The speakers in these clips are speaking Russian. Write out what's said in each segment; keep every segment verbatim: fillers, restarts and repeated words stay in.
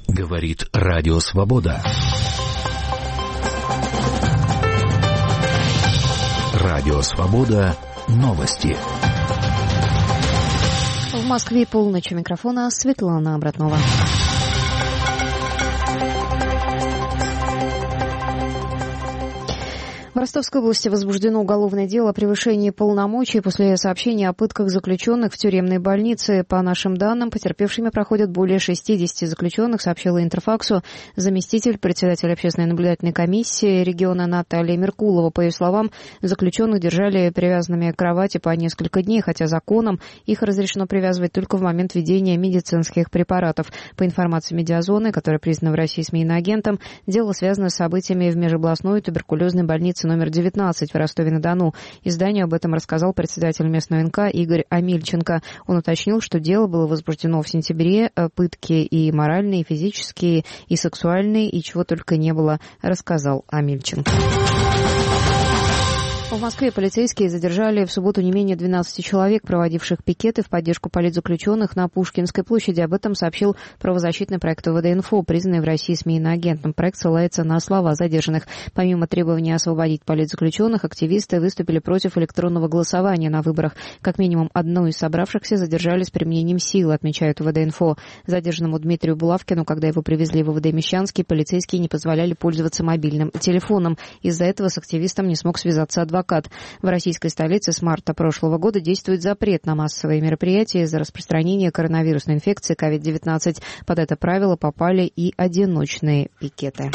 Говорит Радио Свобода. Радио Свобода. Новости. В Москве полночь. У микрофона Светлана Обратнова. В Ростовской области возбуждено уголовное дело о превышении полномочий после сообщения о пытках заключенных в тюремной больнице. По нашим данным, потерпевшими проходят более шестидесяти заключенных, сообщила Интерфаксу заместитель председателя общественной наблюдательной комиссии региона Наталья Меркулова. По ее словам, заключенных держали привязанными к кровати по несколько дней, хотя законом их разрешено привязывать только в момент введения медицинских препаратов. По информации Медиазоны, которая признана в России СМИ иноагентом, дело связано с событиями в межобластной туберкулезной больнице номер девятнадцать в Ростове-на-Дону. Изданию об этом рассказал председатель местного эн ка Игорь Амельченко. Он уточнил, что дело было возбуждено в сентябре. Пытки и моральные, и физические, и сексуальные, и чего только не было, рассказал Амельченко. В Москве полицейские задержали в субботу не менее двенадцати человек, проводивших пикеты в поддержку политзаключенных на Пушкинской площади. Об этом сообщил правозащитный проект вэ дэ инфо, признанный в России СМИ иноагентом. Проект ссылается на слова задержанных. Помимо требования освободить политзаключенных, активисты выступили против электронного голосования на выборах. Как минимум одну из собравшихся задержали с применением силы, отмечают вэ дэ инфо. Задержанному Дмитрию Булавкину, когда его привезли в вэ дэ Мещанский, полицейские не позволяли пользоваться мобильным телефоном. Из-за этого с активистом не смог связаться адвокат. В российской столице с марта прошлого года действует запрет на массовые мероприятия из-за распространения коронавирусной инфекции ковид девятнадцать. Под это правило попали и одиночные пикеты.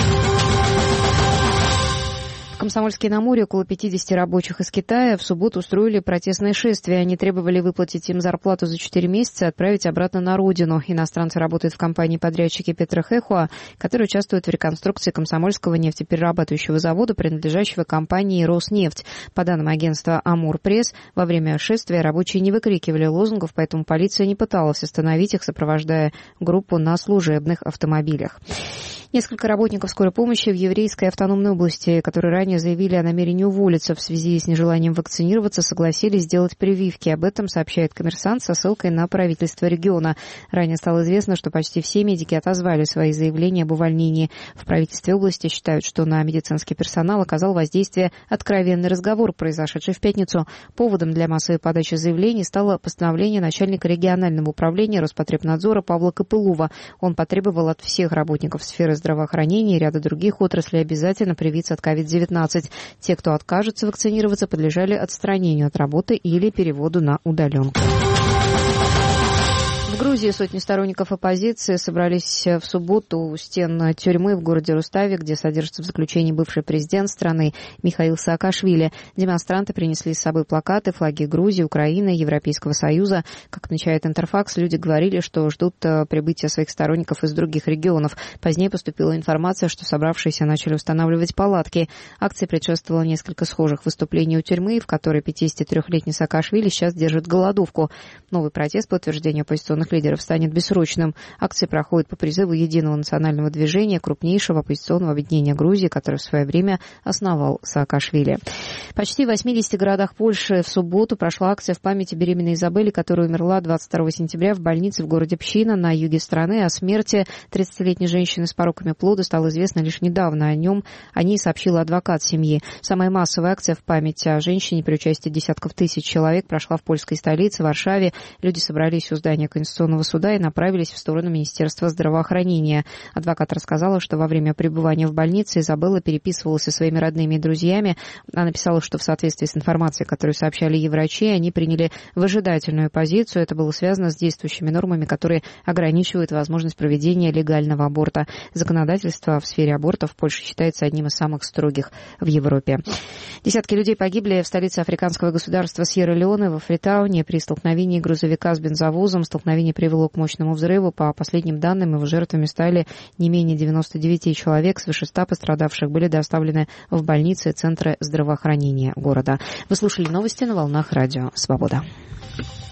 В Комсомольске-на-Амуре около пятидесяти рабочих из Китая в субботу устроили протестное шествие. Они требовали выплатить им зарплату за четыре месяца и отправить обратно на родину. Иностранцы работают в компании-подрядчике Петрохэхуа, которая участвует в реконструкции Комсомольского нефтеперерабатывающего завода, принадлежащего компании «Роснефть». По данным агентства «Амур-Пресс», во время шествия рабочие не выкрикивали лозунгов, поэтому полиция не пыталась остановить их, сопровождая группу на служебных автомобилях. Несколько работников скорой помощи в еврейской автономной области, которые ранее заявили о намерении уволиться в связи с нежеланием вакцинироваться, согласились сделать прививки. Об этом сообщает «Коммерсант» со ссылкой на правительство региона. Ранее стало известно, что почти все медики отозвали свои заявления об увольнении. В правительстве области считают, что на медицинский персонал оказал воздействие откровенный разговор, произошедший в пятницу. Поводом для массовой подачи заявлений стало постановление начальника регионального управления Роспотребнадзора Павла Копылова. Он потребовал от всех работников сферы здравоохранения и ряда других отраслей обязательно привиться от ковид девятнадцать. Те, кто откажется вакцинироваться, подлежали отстранению от работы или переводу на удаленку. В Грузии сотни сторонников оппозиции собрались в субботу у стен тюрьмы в городе Руставе, где содержится в заключении бывший президент страны Михаил Саакашвили. Демонстранты принесли с собой плакаты, флаги Грузии, Украины, Европейского Союза. Как отмечает Интерфакс, люди говорили, что ждут прибытия своих сторонников из других регионов. Позднее поступила информация, что собравшиеся начали устанавливать палатки. Акции предшествовало несколько схожих выступлений у тюрьмы, в которой пятидесятитрёхлетний Саакашвили сейчас держит голодовку. Новый протест по утверждению оппозиционных лидеров станет бессрочным. Акции проходят по призыву Единого национального движения, крупнейшего оппозиционного объединения Грузии, которое в свое время основал Саакашвили. Почти в восьмидесяти городах Польши в субботу прошла акция в память о беременной Изабелле, которая умерла двадцать второго сентября в больнице в городе Пщина на юге страны. О смерти тридцатилетней женщины с пороками плода стало известно лишь недавно. О нем о ней сообщила адвокат семьи. Самая массовая акция в память о женщине при участии десятков тысяч человек прошла в польской столице, Варшаве. Люди собрались у здания Конституционного суда и направились в сторону Министерства здравоохранения. Адвокат рассказала, что во время пребывания в больнице Изабелла переписывалась со своими родными и друзьями. Она написала, что в соответствии с информацией, которую сообщали ей врачи, они приняли выжидательную позицию. Это было связано с действующими нормами, которые ограничивают возможность проведения легального аборта. Законодательство в сфере абортов в Польше считается одним из самых строгих в Европе. Десятки людей погибли в столице африканского государства Сьерра-Леоне во Фритауне при столкновении грузовика с бензовозом. Столкновение привело к мощному взрыву. По последним данным, его жертвами стали не менее девяноста девяти человек. Свыше ста пострадавших были доставлены в больницы и центры здравоохранения города. Вы слушали новости на волнах Радио Свобода.